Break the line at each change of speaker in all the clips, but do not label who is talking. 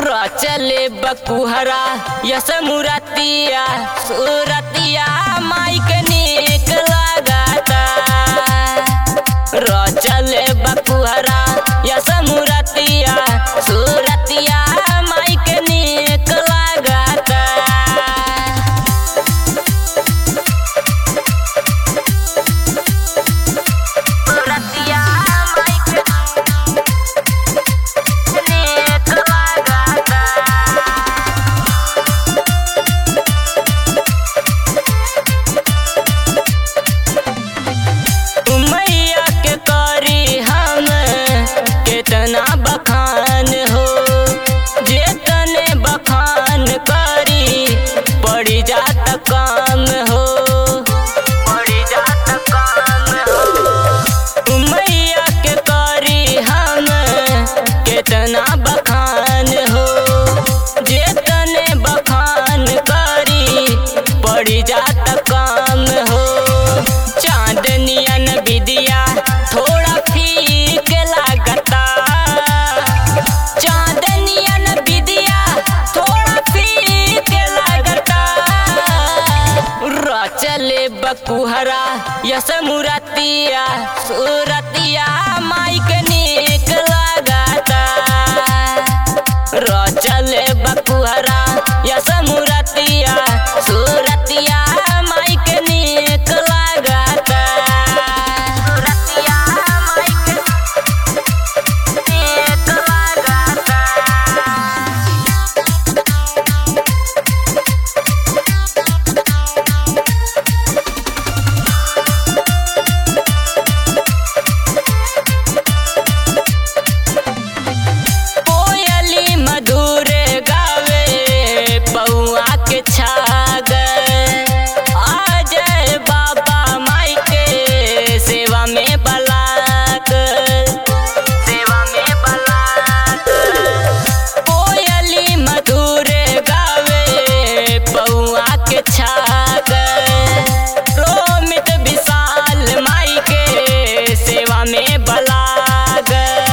चले बकुहरा यस मुरतिया सुरतिया माई के नीक लगाता। चले बकुहरा यस मुरतिया सुरतिया माई के नीक लगाता। कितना बखान हो जितने बखान करी पड़ी जात काम हो, पड़ी जात काम हो। मैया के करी हम कितना बखान हो जितने बखान करी पड़ी जात काम हो। चांदनियन विदिया थोड़ा फीक लागता। चले बकुहरा यस मुरतिया सुरतिया माई के नीक लगाता। चले बकुहरा यस मुरतिया सुरतिया माई के नीक लगाता। सुरतिया माई के नीक लगाता। आजय बाबा माई के सेवा में बलाक, सेवा में बलाक। कोयली मधुर गावे पौआ के छाग। रोमित विशाल माई के सेवा में बलाग।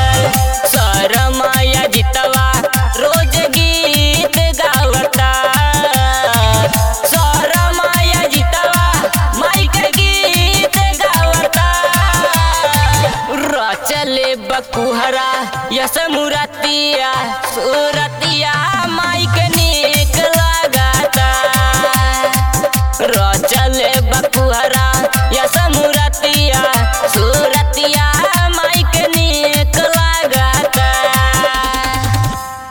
शरमाया जितवा रोज गीत गावता। चले बकुहरा यस मुरतिया सुरतिया माई के नी